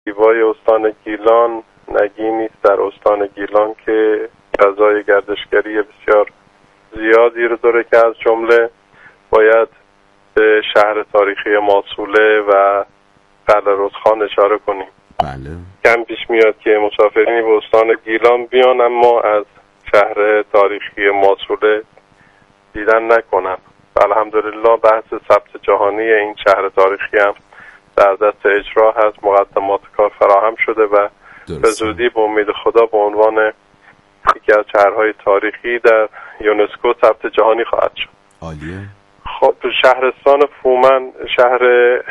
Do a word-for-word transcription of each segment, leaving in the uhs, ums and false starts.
دیوای استان گیلان نگینی است در استان گیلان که فضای گردشگری بسیار زیادی رو داره که از جمله باید به شهر تاریخی ماسوله و قلعه رودخان اشاره کنیم. بله. کم پیش میاد که مسافرینی به استان گیلان بیان اما از شهر تاریخی ماسوله دیدن نکنن. الحمدلله بحث ثبت جهانی این شهر تاریخی هم در دست اجرا هست، مقدمات کار فراهم شده و به زودی به امید خدا به عنوان یکی از شهرهای تاریخی در یونسکو ثبت جهانی خواهد شد. عالیه. خب شهرستان فومن شهر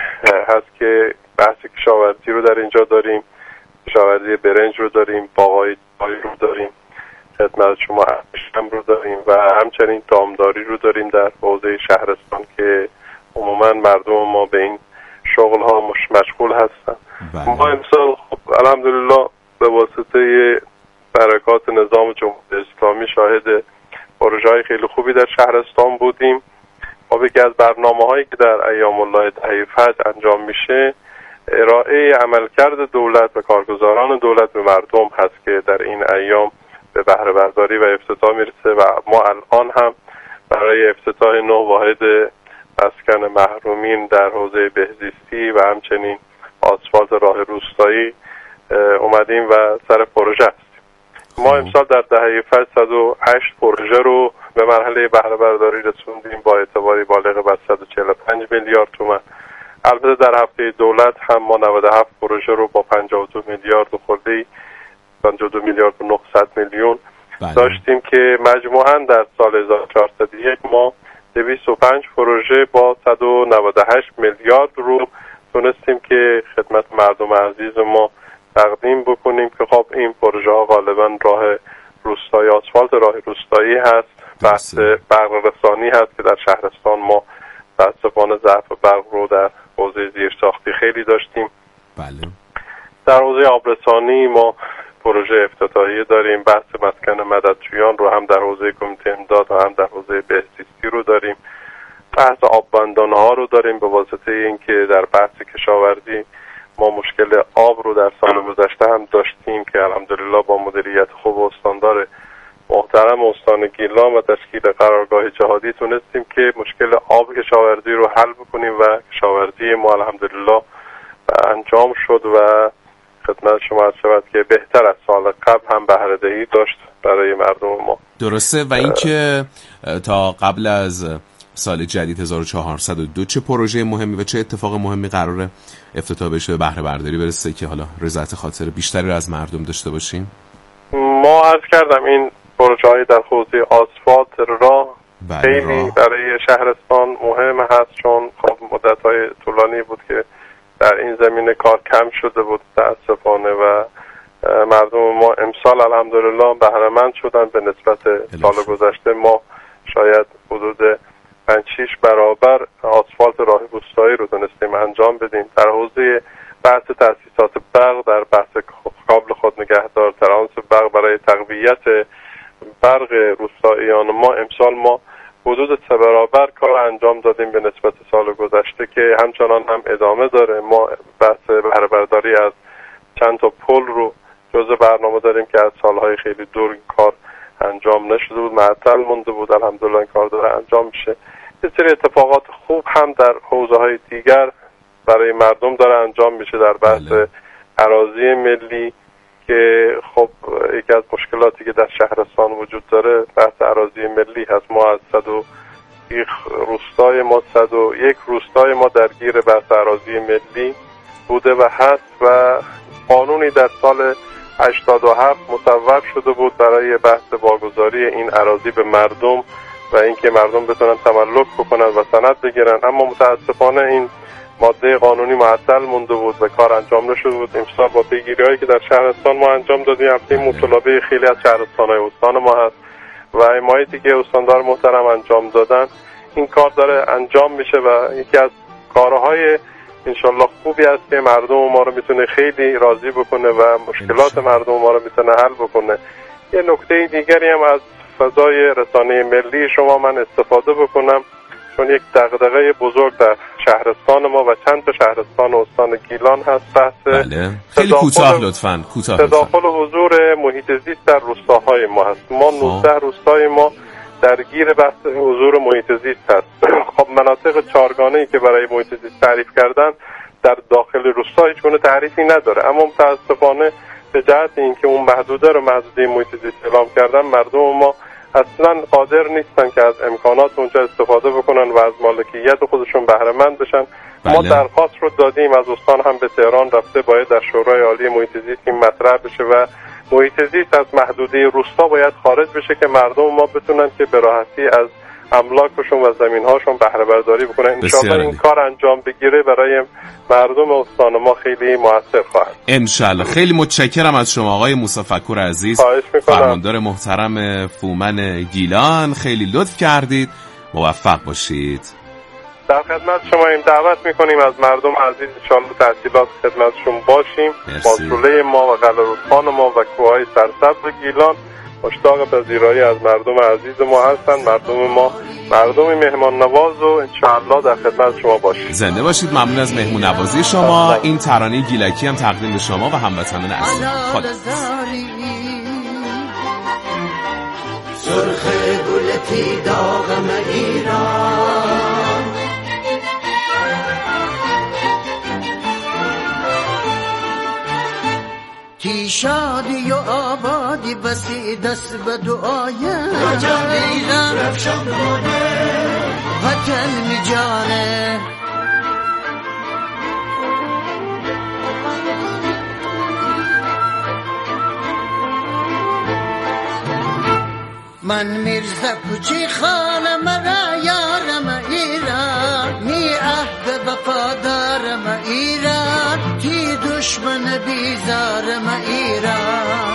هست که بحث کشاورزی رو در اینجا داریم، کشاورزی برنج رو داریم، باغ‌های رو داریم، خدمت شما ابریشم رو داریم و همچنین دامداری رو داریم در حوزه شهرستان که عموما مردم ما به این شغل ها مش مشغول هستن. بله. ما امسال خب الحمدلله به واسطه برکات نظام جمهوری اسلامی شاهد پروژه‌های خیلی خوبی در شهرستان بودیم. ما یکی از برنامه‌هایی که در ایام الله دهه فجر انجام میشه ارائه عملکرد دولت و کارگزاران دولت به مردم هست که در این ایام به بهره برداری و افتتاح میرسه و ما الان هم برای افتتاح نه واحد مسکن محرومین در حوزه بهزیستی و همچنین آسفالت راه روستایی اومدیم و سر پروژه هستیم. ما امسال در دهه فجر صد و هشت پروژه رو به مرحله بهره برداری رسوندیم با اعتباری بالغ بر صد و چهل و پنج میلیارد تومان. البته در هفته دولت هم ما نود و هفت پروژه رو با پنجاه و دو میلیارد و خرده‌ای پنجاه و دو میلیارد و نهصد میلیون بله. داشتیم که مجموعاً در سال هزار و چهارصد و یک ما دویست و پنج پروژه با صد و نود و هشت میلیارد رو تونستیم که خدمت مردم عزیز ما تقدیم بکنیم که خب این پروژه ها غالبا راه روستایی، آسفالت راه روستایی هست، بحث برق رسانی هست که در شهرستان ما متاسفانه ضعف برق رو در حوزه زیرساختی خیلی داشتیم. بله. در حوزه آبرسانی ما پروژه افتتاحیه داریم، بحث مسکن مددجویان رو هم در حوزه کمیته امداد و هم در حوزه بهزیستی رو داریم، بحث آببندان ها رو داریم به واسطه اینکه در بحث کشاورزی ما مشکل آب رو در سال گذشته هم داشتیم که الحمدلله با مدیریت خوب و استاندار محترم استان گیلان و تشکیل قرارگاه جهادی تونستیم که مشکل آب کشاورزی رو حل بکنیم و کشاورزی ما الحمدلله انجام شد و خدمت شما عرض شود که بهتر از سال قبل هم بهره دهی داشت برای مردم ما. درسته. و اینکه تا قبل از سال جدید هزار و چهارصد و دو چه پروژه مهمی و چه اتفاق مهمی قراره افتتاح بشه، بهره برداری برسه که حالا رضایت خاطر بیشتری رو از مردم داشته باشیم؟ ما عرض کردم این پروژه های در حوزه آسفالت راه بله خیلی راه. برای شهرستان مهم هست چون خب مدت های طولانی بود که در این زمینه کار کم شده بود متاسفانه و مردم ما امسال الحمدلله بهره مند شدن به نسبت سال گذشته. ما شاید حدود پنج شش برابر آسفالت راه روستایی رو دونستیم انجام بدیم. در حوزه بحث تأسیسات برق، در بحث کابل خودنگهدار، ترانس برق برای تقویت برق روستاییان ما امسال ما حدود سه برابر کار انجام دادیم به نسبت سال گذشته که همچنان هم ادامه داره. ما بحث بهره برداری از چند تا پل رو جزء برنامه داریم که از سالهای خیلی دور این کار انجام نشده بود، معطل مونده بود. الحمدلله این کار داره انجام میشه. یه سری اتفاقات خوب هم در حوزه‌های دیگر برای مردم داره انجام میشه در بحث اراضی ملی که خب یکی از مشکلاتی که در شهرستان وجود داره بحث اراضی ملی هست. ما از صد و یک روستای ما صد و یک روستای ما درگیر بحث اراضی ملی بوده و هست و قانونی در سال هشتاد و هفت مصوب شده بود برای بحث واگذاری این اراضی به مردم و اینکه مردم بتونن تملک بکنن و سند بگیرن، اما متاسفانه این ماده قانونی معطل مونده بود و کار انجام نشده بود. امسال با پیگیری‌هایی که در شهرستان ما انجام دادیم هفته مطالبه خیلی از شهرستان‌های استان ما هست و حمایتی که استاندار محترم انجام دادن این کار داره انجام میشه و یکی از کارهای انشالله خوبی است که مردم ما رو میتونه خیلی راضی بکنه و مشکلات مردم ما رو میتونه حل بکنه. یه نکته دیگری هم از فضای رسانه ملی شما من استفاده بکنم چون یک دغدغه بزرگ در شهرستان ما و چند تا شهرستان و استان گیلان هست بحث بله. خیلی کوتاه لطفاً کوتاه تداخل و حضور محیط زیست در روستاهای ما هست. ما نوزده روستای ما درگیر بحث حضور محیط زیست هست. خب مناطق چهارگانه‌ای که برای محیط زیست تعریف کردن در داخل روستا هیچ گونه تعریفی نداره، اما متاسفانه به جهت اینکه اون محدوده رو محدوده محیط زیست اعلام کردن، مردم ما اصلا قادر نیستن که از امکانات اونجا استفاده بکنن و از مالکیت خودشون بهره مند بشن. بله. ما درخواست رو دادیم از استان هم به تهران رفته، باید در شورای عالی محیط زیست این مطرح بشه و محیط زیست از محدوده روستا باید خارج بشه که مردم ما بتونن که به راحتی از املاکشون و زمین‌هاشون بهره برداری بکنن. انشالله این کار انجام بگیره برای مردم استان ما خیلی موثر خواهد. انشالله. خیلی متشکرم از شما آقای موسی فکور عزیز، فرماندار محترم فومن گیلان. خیلی لطف کردید، موفق باشید. در خدمت شما این دعوت میکنیم از مردم عزیز انشالله تحصیلات خدمتشون باشیم. ماسوله ما و قلعه‌رودخان ما و کوههای سرسبز گیلان مشتاق پذیرایی از مردم عزیز ما هستن. مردم ما مردم مهمان نواز و انشاءالله در خدمت شما باشید. زنده باشید. ممنون از مهمون نوازی شما. این ترانه گیلکی هم تقدیم به شما و هموطنان عزیز. خدا سرخ گلتی داغم ایران، کی شادی و آبادی بسی دست به دعایم، ایران وطن می جانه. من میرزا کوچی خانم را یارم ایران، می عهد وفادارم ایران، تی دشمن بیزارم ایران.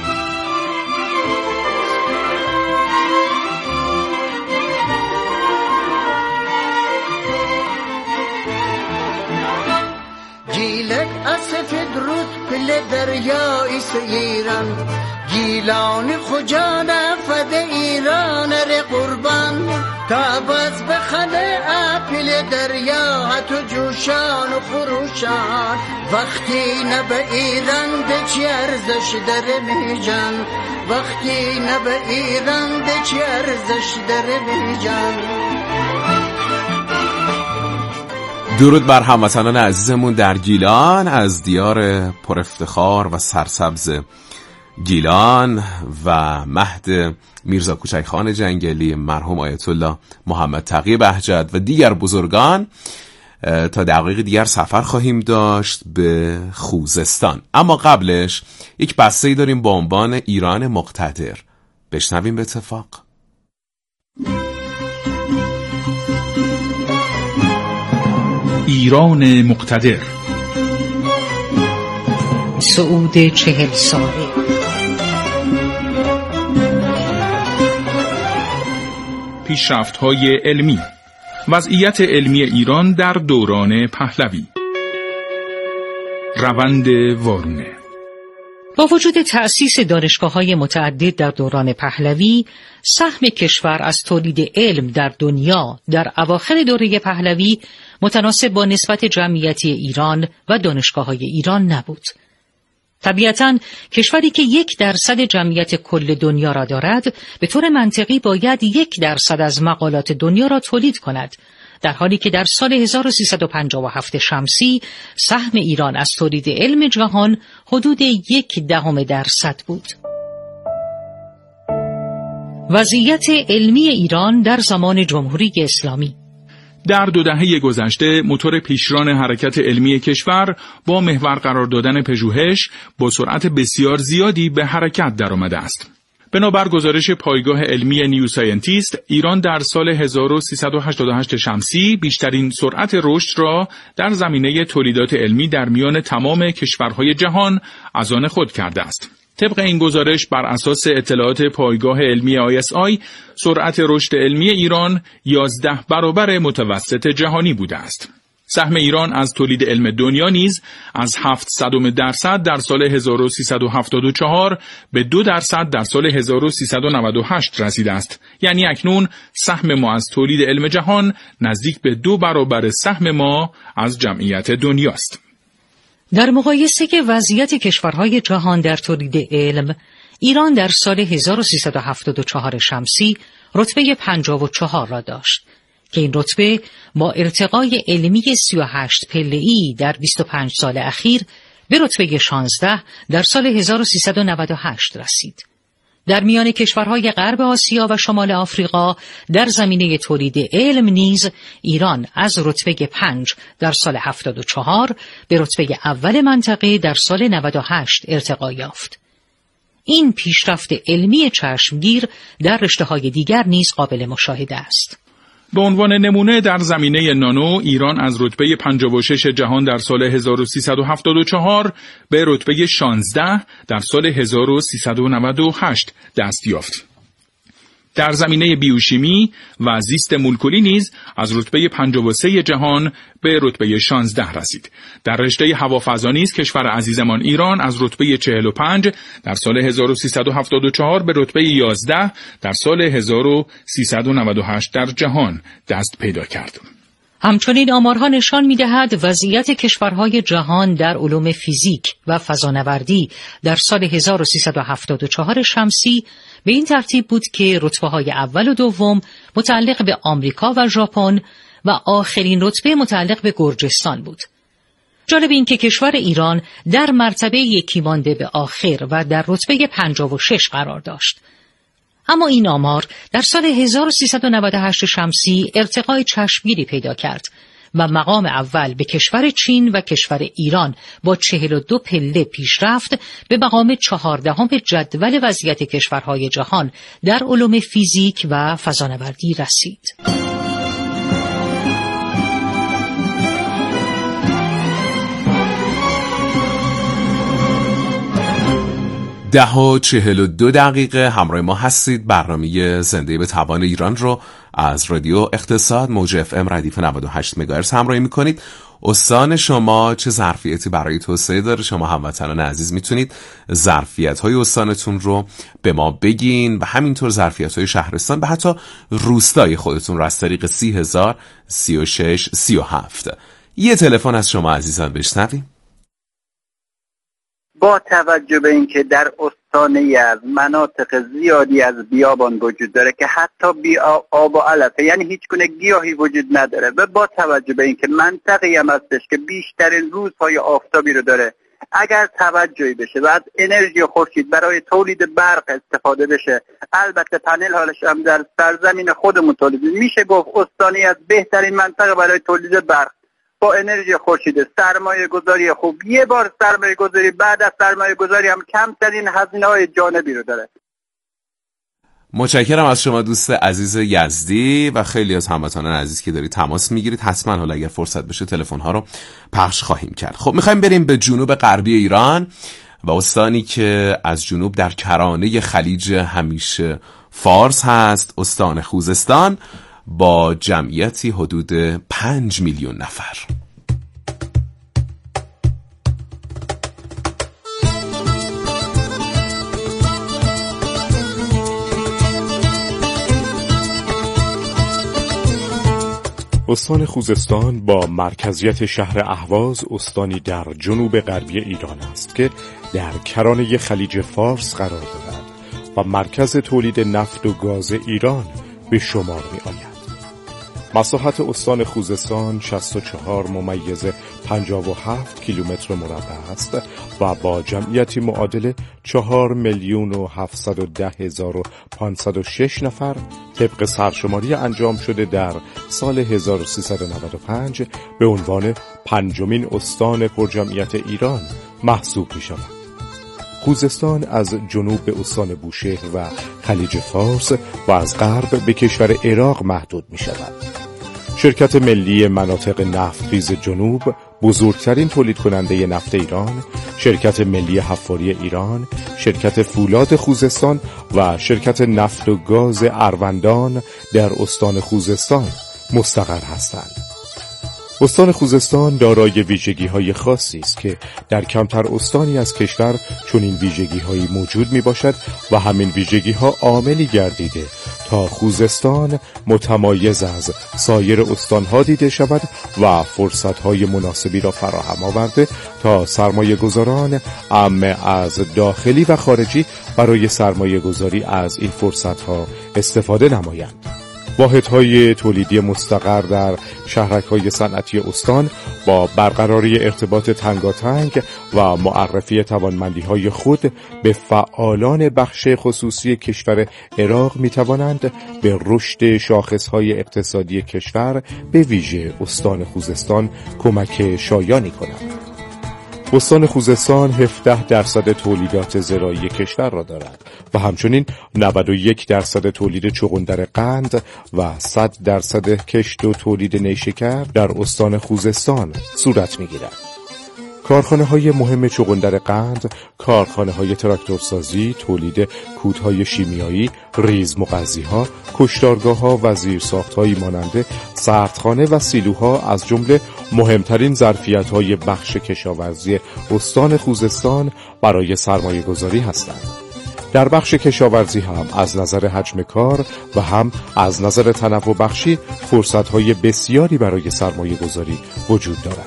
گیلک اسفید رود پل دریای ایران، گیلان خجان فد ایران ر قربان، تا باز بخله اپل دریا تو جوشان و خروشان، وقتی نبه ایران ده چی ارزش در میجان، وقتی نبه ایران ده چی ارزش در میجان. درود بر هموطنان عزیزمون در گیلان، از دیار پر افتخار و سرسبز گیلان و مهد میرزا کوچک خان جنگلی، مرحوم آیت الله محمد تقی بهجت و دیگر بزرگان. تا دقایق دیگر سفر خواهیم داشت به خوزستان، اما قبلش یک بسته‌ای داریم با عنوان ایران مقتدر. بشنویم به اتفاق. ایران مقتدر، صعود چهل ساله، پیشرفت‌های علمی، وضعیت علمی ایران در دوران پهلوی، روند وارونه. با وجود تأسیس دانشگاه‌های متعدد در دوران پهلوی، سهم کشور از تولید علم در دنیا در اواخر دوره پهلوی متناسب با نسبت جمعیتی ایران و دانشگاه‌های ایران نبود. طبیعتاً کشوری که یک درصد جمعیت کل دنیا را دارد، به طور منطقی باید یک درصد از مقالات دنیا را تولید کند، در حالی که در سال هزار و سیصد و پنجاه و هفت شمسی سهم ایران از تولید علم جهان حدود یک دهم درصد بود. وضعیت علمی ایران در زمان جمهوری اسلامی. در دو دهه گذشته موتور پیشران حرکت علمی کشور با محور قرار دادن پژوهش با سرعت بسیار زیادی به حرکت درآمده است. بنابر گزارش پایگاه علمی نیو ساینتیست، ایران در سال هزار و سیصد و هشتاد و هشت شمسی بیشترین سرعت رشد را در زمینه تولیدات علمی در میان تمام کشورهای جهان از آن خود کرده است. طبق این گزارش بر اساس اطلاعات پایگاه علمی آی اس آی، سرعت رشد علمی ایران یازده برابر متوسط جهانی بوده است. سهم ایران از تولید علم دنیا نیز از هفتصد درصد در سال هزار و سیصد و هفتاد و چهار به دو درصد در سال هزار و سیصد و نود و هشت رسیده است. یعنی اکنون سهم ما از تولید علم جهان نزدیک به دو برابر سهم ما از جمعیت دنیاست. در مقایسه که وضعیت کشورهای جهان در تولید علم، ایران در سال هزار و سیصد و هفتاد و چهار شمسی رتبه پنجاه و چهار را داشت که این رتبه با ارتقای علمی سی و هشت پله‌ای در بیست و پنج سال اخیر به رتبه شانزده در سال هزار و سیصد و نود و هشت رسید. در میان کشورهای غرب آسیا و شمال آفریقا در زمینه تولید علم نیز ایران از رتبه پنج در سال هفتاد و چهار به رتبه اول منطقه در سال نود و هشت ارتقا یافت. این پیشرفت علمی چشمگیر در رشته‌های دیگر نیز قابل مشاهده است. به عنوان نمونه در زمینه نانو ایران از رتبه پنجاه و شش جهان در سال هزار و سیصد و هفتاد و چهار به رتبه شانزده در سال هزار و سیصد و نود و هشت دست یافت. در زمینه بیوشیمی و زیست مولکولی نیز از رتبه پنجاه و سه جهان به رتبه شانزده رسید. در رشته هوافضا نیز کشور عزیزمان ایران از رتبه چهل و پنج در سال هزار و سیصد و هفتاد و چهار به رتبه یازده در سال هزار و سیصد و نود و هشت در جهان دست پیدا کرد. همچنین آمارها نشان می‌دهد وضعیت کشورهای جهان در علوم فیزیک و فضانوردی در سال هزار و سیصد و هفتاد و چهار شمسی به این ترتیب بود که رتبه‌های اول و دوم متعلق به آمریکا و ژاپن و آخرین رتبه متعلق به گرجستان بود. جالب این که کشور ایران در مرتبه یکی مانده به آخر و در رتبه پنجاه و شش قرار داشت. اما این آمار در سال هزار و سیصد و نود و هشت شمسی ارتقای چشمگیری پیدا کرد و مقام اول به کشور چین و کشور ایران با چهل و دو پله پیش رفت به مقام چهاردهم جدول وضعیت کشورهای جهان در علوم فیزیک و فضانوردی رسید. ده و چهل و دو دقیقه همراه ما هستید. برنامه زنده به توان ایران رو از رادیو اقتصاد موج اف ام ردیف نود و هشت مگاهرتز همراهی میکنید. استان شما چه ظرفیتی برای توسعه داره؟ شما هموطنان عزیز میتونید ظرفیت های استانتون رو به ما بگین و همینطور ظرفیت های شهرستان و حتی روستای خودتون رو از طریق سی هزار سی و شش سی و هفت. یه تلفن از شما عزیزان بشنویم. با توجه به اینکه در استانی از مناطق زیادی از بیابان وجود داره که حتی بی آب و علفه، یعنی هیچ گونه گیاهی وجود نداره، و با توجه به اینکه منطقه‌ای هم هستش که بیشترین روزهای آفتابی رو داره، اگر توجهی بشه و از انرژی خورشید برای تولید برق استفاده بشه، البته پنل حالش هم در سرزمین خودمون تولید میشه، گفت استانی از بهترین منطقه برای تولید برق با انرژی خورشید. سرمایه گذاری خوب، یه بار سرمایه گذاری، بعد از سرمایه گذاری هم کمترین هزینه های جانبی رو داره. متشکرم از شما دوست عزیز یزدی و خیلی از هموطنان عزیز که دارید تماس میگیرید. حتما حالا اگر فرصت بشه تلفن ها رو پخش خواهیم کرد. خب میخوایم بریم به جنوب غربی ایران و استانی که از جنوب در کرانه خلیج همیشه فارس هست، استان خوزستان با جمعیتی حدود پنج میلیون نفر. استان خوزستان با مرکزیت شهر اهواز استانی در جنوب غربی ایران است که در کرانه خلیج فارس قرار دارد و مرکز تولید نفت و گاز ایران به شمار می آید. مساحت استان خوزستان شصت و چهار ممیز پنجاه و هفت کیلومتر مربع است و با جمعیتی معادل چهار میلیون و هفتصد و ده هزار و پانصد و شش نفر طبق سرشماری انجام شده در سال هزار و سیصد و نود و پنج به عنوان پنجمین استان پرجمعیت ایران محسوب می شود. خوزستان از جنوب به استان بوشهر و خلیج فارس و از غرب به کشور عراق محدود می شود. شرکت ملی مناطق نفتخیز جنوب، بزرگترین تولید کننده نفت ایران، شرکت ملی حفاری ایران، شرکت فولاد خوزستان و شرکت نفت و گاز اروندان در استان خوزستان مستقر هستند. استان خوزستان دارای ویژگی‌های خاصی است که در کمتر استانی از کشور چنین ویژگی‌هایی موجود می‌باشد و همین ویژگی‌ها عاملی گردیده تا خوزستان متمایز از سایر استان‌ها دیده شود و فرصت‌های مناسبی را فراهم آورده تا سرمایه‌گذاران عامه از داخلی و خارجی برای سرمایه‌گذاری از این فرصت‌ها استفاده نمایند. واحدهای تولیدی مستقر در شهرک‌های صنعتی استان با برقراری ارتباط تنگاتنگ و معرفی توانمندی‌های خود به فعالان بخش خصوصی کشور عراق می‌توانند به رشد شاخص‌های اقتصادی کشور به ویژه استان خوزستان کمک شایانی کنند. استان خوزستان هفده درصد تولیدات زراعی کشور را دارد و همچنین نود و یک درصد تولید چغندر قند و صد درصد کشت و تولید نیشکر در استان خوزستان صورت می‌گیرد. کارخانه‌های مهم چغندر قند، کارخانه‌های تراکتورسازی، تولید کودهای شیمیایی، ریز مغذی‌ها، کشتارگاه‌ها و زیرساخت‌هایی مانند سردخانه و سیلوها از جمله مهمترین ظرفیت‌های بخش کشاورزی استان خوزستان برای سرمایه‌گذاری هستند. در بخش کشاورزی هم از نظر حجم کار و هم از نظر تنوع بخشی فرصت‌های بسیاری برای سرمایه‌گذاری وجود دارد.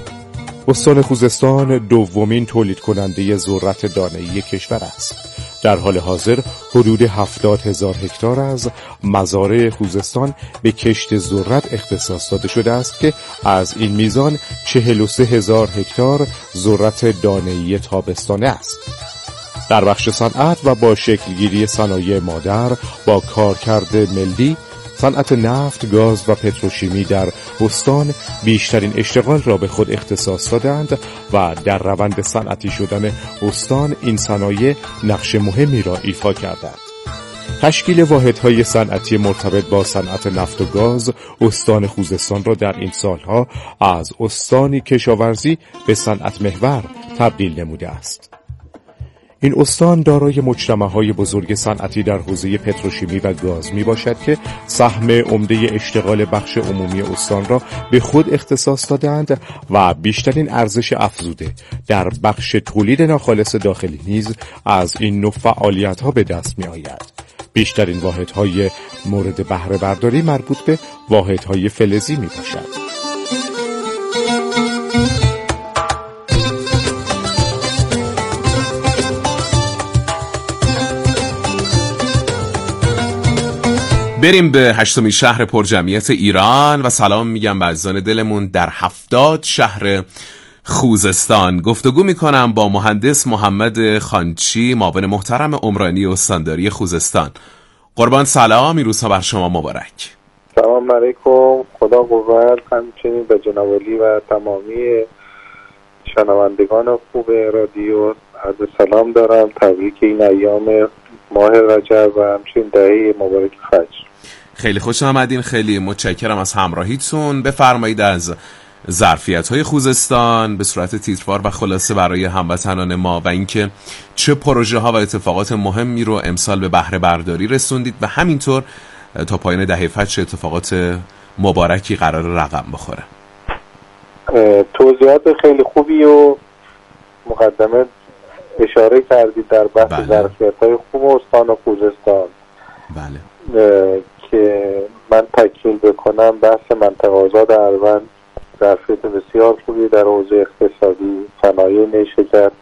استان خوزستان دومین تولید کننده ذرت دانه‌ای کشور است. در حال حاضر حدود هفتاد هزار هکتار از مزارع خوزستان به کشت ذرت اختصاص داده شده است که از این میزان چهل و سه هزار هکتار ذرت دانه‌ای تابستانه است. در بخش صنعت و با شکلگیری صنایع مادر با کارکرد ملی، صنعت نفت، گاز و پتروشیمی در استان بیشترین اشتغال را به خود اختصاص دادند و در روند صنعتی شدن استان این صنایع نقش مهمی را ایفا کردند. تشکیل واحدهای صنعتی مرتبط با صنعت نفت و گاز استان خوزستان را در این سالها از استانی کشاورزی به صنعت محور تبدیل نموده است. این استان دارای مجتمع‌های بزرگ صنعتی در حوزه پتروشیمی و گاز می باشد که سهم عمده اشتغال بخش عمومی استان را به خود اختصاص دادند و بیشترین ارزش افزوده در بخش تولید ناخالص داخلی نیز از این نوع فعالیت‌ها به دست می آید. بیشترین واحدهای مورد بهره برداری مربوط به واحدهای فلزی می باشد. بریم به هشتمین شهر پرجمعیت ایران و سلام میگم به عزیزان دلمون در هفتاد شهر خوزستان. گفتگو میکنم با مهندس محمد خانچی، معاون محترم عمرانی استانداری خوزستان. قربان سلام، این روزها بر شما مبارک. سلام علیکم، خدا قوت. همچنین به جناب علی و تمامی شنوندگان خوب رادیو عرض سلام دارم. تبریک این ایام ماه رجب و همچنین دهه مبارک فجر. خیلی خوش آمدین، خیلی متشکرم از همراهیتون. بفرمایید از ظرفیت‌های خوزستان به صورت تیتروار و خلاصه برای هموطنان ما و اینکه چه پروژه‌ها و اتفاقات مهمی رو امسال به بهره برداری رسوندید و همینطور تا پایان دهه فجر چه اتفاقات مبارکی قرار رقم بخوره. توضیحات خیلی خوبی و مقدمه اشاره کردید در بحث بله. ظرفیت‌های خوب استان خوزستان. بله. که من تکمیل بکنم بحث منطقه آزاد اروند ظرفیت بسیار خوبی در حوزه اقتصادی، صنایع نیشکر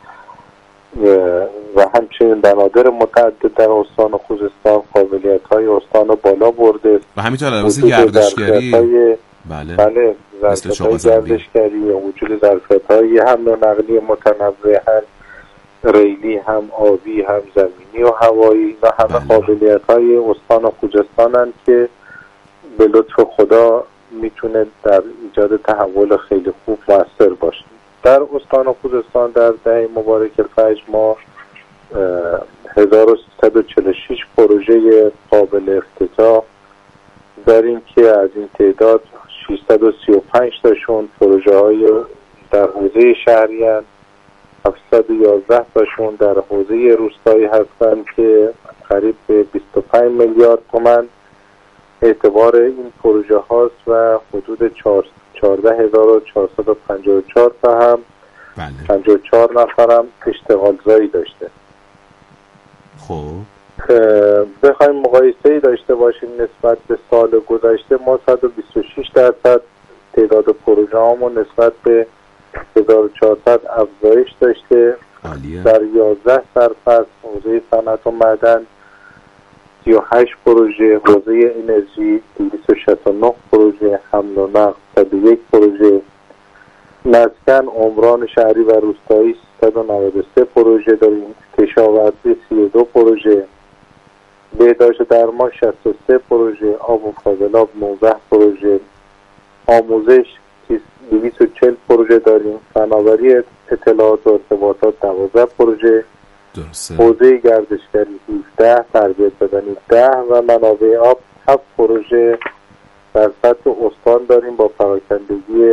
و همچنین بنادر متعدد در استان خوزستان قابلیت‌های استان رو بالا برده و همینطور علاوه گردشگری بله بله ظرفیت‌های گردشگری و وجود ظرفیت‌های حمل و نقلیه متنوع، هم ریلی، هم آبی، هم زمینی و هوایی و همه قابلیت‌های استان خوزستانن که به لطف خدا میتونه در ایجاد تحول خیلی خوب موثر باشه. در استان خوزستان در دهه مبارک فجر ما هزار و سیصد و چهل و شش پروژه قابل افتتاح داریم که از این تعداد ششصد و سی و پنج تاشون پروژه های در حوزه شهری هستند، هفتصد و یازده تاشون در حوزه روستایی هستند که قریب به بیست و پنج میلیارد تومان اعتبار این پروژه هاست و حدود چهارده هزار و چهارصد و پنجاه و چهار تا هم بله. پنجاه و چهار نفرم اشتغال زایی داشته. خب بخوایم مقایسه‌ای داشته باشیم نسبت به سال گذشته، ما صد و بیست و شش درصد تعداد پروژه هامون نسبت به هزار و چهارصد افزایش داشته. عالیه. در یازده سرفصل حوزه صنعت و معدن سی و هشت پروژه، حوزه انرژی دویست و شصت و نه پروژه، حمل و نقل صد و یک پروژه، مسکن، عمران شهری و روستایی صد و نود و سه پروژه داریم، کشاورزی سی و دو پروژه، بهداشت درمان شصت و سه پروژه، آب و فاضلاب نوزده پروژه، آموزش دویست و چهل پروژه داریم، فناوری اطلاعات و ارتباطات دوازده پروژه، درسته. حوزه گردشگری هفده، تربیت بدنی ده و منابع آب هفت پروژه در سطح استان داریم با پراکندگی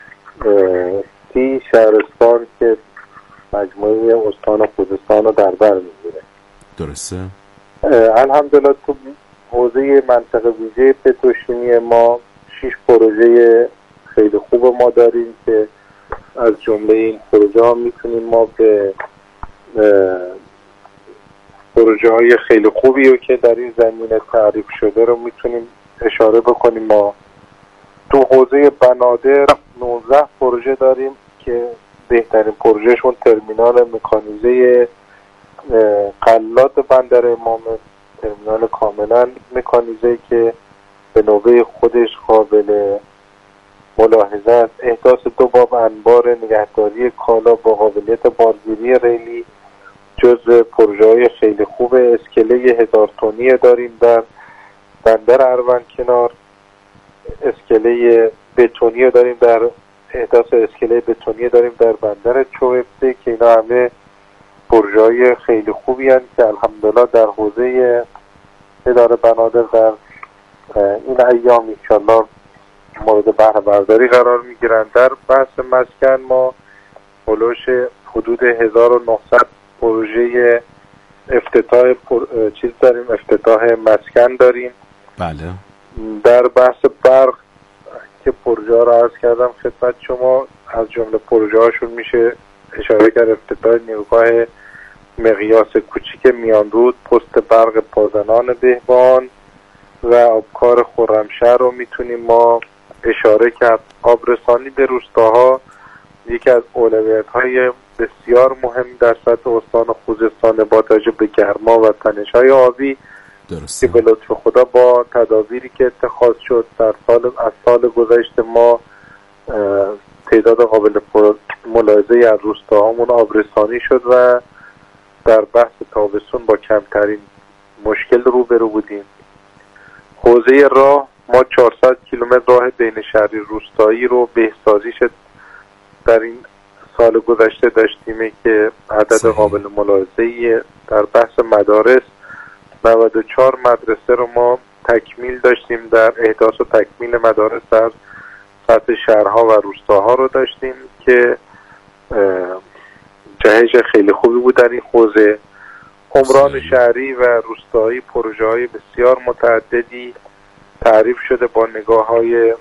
سی شهرستان که مجموعه استان خوزستان رو در بر میگیره. درسته. الحمدلله تو حوزه منطقه ویژه پتروشیمی ما شش پروژه خیلی خوب ما داریم که از جمله این پروژه ها میتونیم ما به پروژه های خیلی خوبی رو که در این زمینه تعریف شده رو میتونیم اشاره بکنیم. ما تو حوزه بنادر نوزده پروژه داریم که بهترین پروژهشون ترمینال مکانیزه قلات بندر امامه، ترمینال کاملا مکانیزه که به نوبه خودش قابل ملاحظه است. احداث دو باب انبار نگهداری کالا با قابلیت بارگیری ریلی جزو پروژه های خیلی خوب. اسکله هزار تنی داریم در بندر اروند کنار، اسکله بتونی داریم در احداث اسکله بتونی داریم در بندر چوبته که اینا همه پروژه های خیلی خوبی هستند که الحمدلله در حوزه اداره بنادر در این ایام انشالله مورد بهره برداری قرار میگیرند. در بحث مسکن ما هلوش حدود هزار و نهصد پروژه افتتاح پر... چیز داریم، افتتاح مسکن داریم. بله. در بحث برق که پروژه ها را عرض کردم خدمت شما، از جمله پروژه هاشون میشه اشاره کرد افتتاح نیروگاه مقیاس کوچیک میانرود، پست برق پازنان بهبان و آبکار خرمشهر رو میتونیم ما اشاره کرد. آبرسانی به روستاها یکی از اولویت‌های بسیار مهم در سطح استان خوزستان با توجه به گرما و تنش‌های آبی. درسته. که به لطف خدا با تدابیری که اتخاذ شد در سال از سال گذشته ما تعداد قابل ملاحظه از روستاهامون آبرسانی شد و در بحث تابستون با کمترین مشکل روبرو بودیم. حوزه راه ما چهارصد کیلومتر راه بین شهری روستایی رو بهسازیش در این سال گذشته داشتیم که عدد صحیح. قابل ملاحظه‌ای در بحث مدارس نود و چهار مدرسه رو ما تکمیل داشتیم. در احداث و تکمیل مدارس در سطح شهرها و روستاها رو داشتیم که جهش خیلی خوبی بود در این حوزه. عمران شهری و روستایی پروژه های بسیار متعددی تعریف شده با نگاه های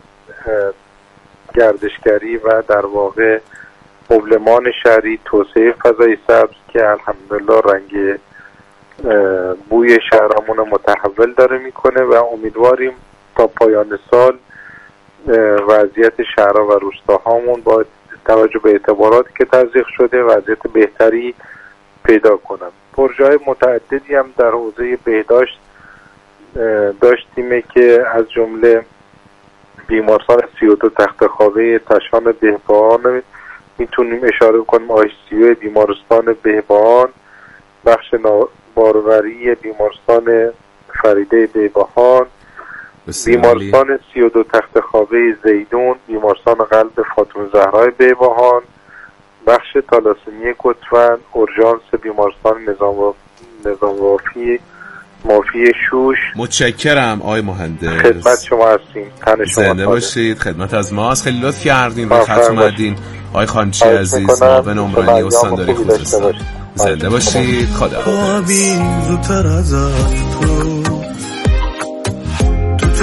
گردشگری و در واقع مبلمان شهری، توسعه فضای سبز که الحمدلله رنگ بوی شهرمون متحول داره میکنه و امیدواریم تا پایان سال وضعیت شهرها و روستاهامون با توجه به اعتباراتی که تزریق شده وضعیت بهتری پیدا کنن. پروژه های متعددی هم در حوزه بهداشت داشتیم که از جمله بیمارستان سی و دو تخت خوابه تشان بهبهان میتونیم اشاره کنیم، آی سی او بیمارستان بهبهان، بخش باروری بیمارستان فریده بهبهان، بیمارستان سی و دو تخت خوابه زیدون، بیمارستان قلب فاطمه زهرای بهبهان، بخش تالاسمی گتفن، اورژانس بیمارستان نظام نظام وافی مافی شوش. متشکرم آقای مهندس، خدمت شما هستیم. تن شما زنده باشید. خدمت از ماست. خیلی لطف کردین و خط اومدین. آقای خانچی عزیز، معاون عمرانی استانداری خوزستان، زنده باشید. خدا حافظ. زودتر از تو تو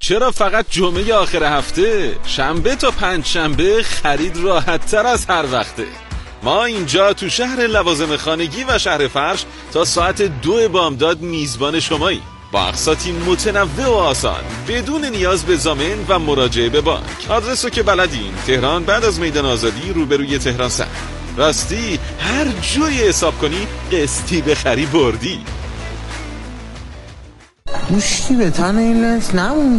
چرا فقط جمعه آخر هفته؟ شنبه تا پنج شنبه خرید راحت تر از هر وقته. ما اینجا تو شهر لوازم خانگی و شهر فرش تا ساعت دو بامداد میزبان شمایی، با اقساطی متنوع و آسان بدون نیاز به ضامن و مراجعه به بانک. آدرسو که بلدین، تهران بعد از میدان آزادی روبروی تهران سر. راستی هر جوری حساب کنی قسطی بخری بردی. مشتی به تن این لنس نمون